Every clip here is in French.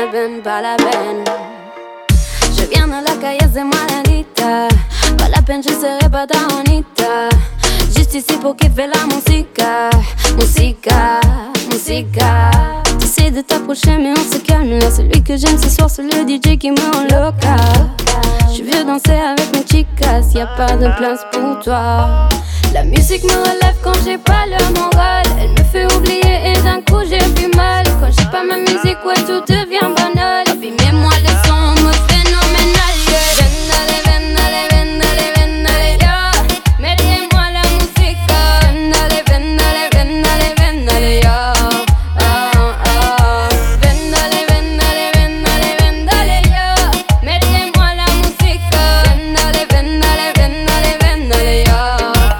la peine, pas la peine. Je viens de la calle de Margarita. Pas la peine, je serai pas ta bonita. Juste ici pour kiffer la musica. Musica, musica. T'essaies de t'approcher mais on se calme là. Celui que j'aime ce soir c'est le DJ qui me rend loca. Je veux danser avec mes chicas, y'a pas de place pour toi. La musique me relève quand j'ai pas le moral. Elle me fait oublier et d'un coup j'ai plus mal. Quand j'ai pas ma musique, ouais tout devient banal. Abîmez-moi le son, me phénoménal, yeah. Vendale, vendale, vendale, vendale, yeah. Métez-moi la musique. Vendale, vendale, vendale, vendale, yeah. Vendale, vendale, vendale, vendale, yeah. Métez-moi la musique. Vendale, vendale, vendale, vendale, yeah.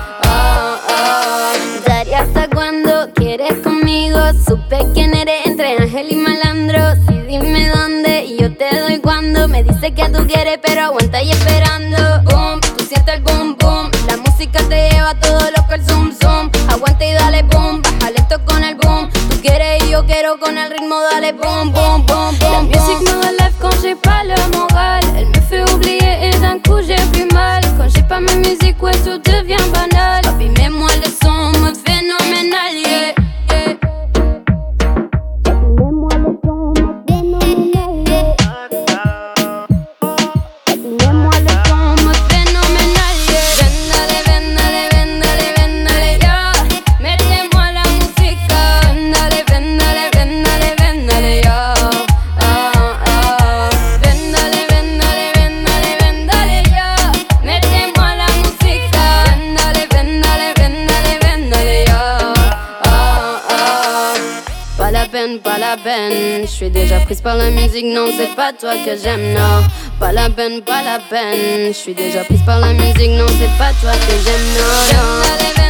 Daría hasta cuando quieres conmigo. Supe quién eres entre ángel y malandro. Sí, dime dónde y yo te doy cuando. Me dice que tú quieres pero aguanta ahí esperando. Boom, tú sientes el boom boom. La música te lleva todo loco el zoom zoom. Aguanta y dale boom, baja lento con el boom. Tú quieres y yo quiero con el ritmo, dale boom boom boom boom. La musique me relève quand j'ai pas le moral. Elle me fait oublier et d'un coup j'ai plus mal. Quand j'ai pas ma musique, ouais tout devient banal. Abîmez-moi le son, mode phénoménal, yeah. Pas la peine, je suis déjà prise par la musique, non c'est pas toi que j'aime, non. Pas la peine, je suis déjà prise par la musique, non c'est pas toi que j'aime, non.